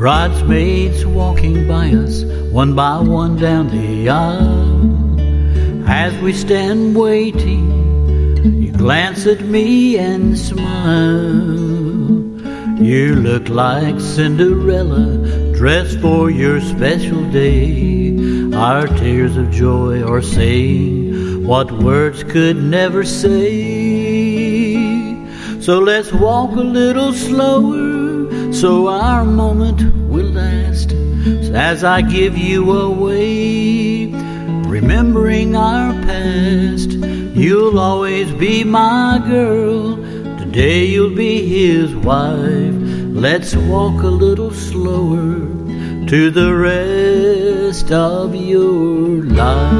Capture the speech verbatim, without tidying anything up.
Bridesmaids walking by us, one by one down the aisle. As we stand waiting, you glance at me and smile. You look like Cinderella, dressed for your special day. Our tears of joy are saying what words could never say. So let's walk a little slower, so our moment will last. As I give you away, remembering our past. You'll always be my girl, today you'll be his wife. Let's walk a little slower to the rest of your life.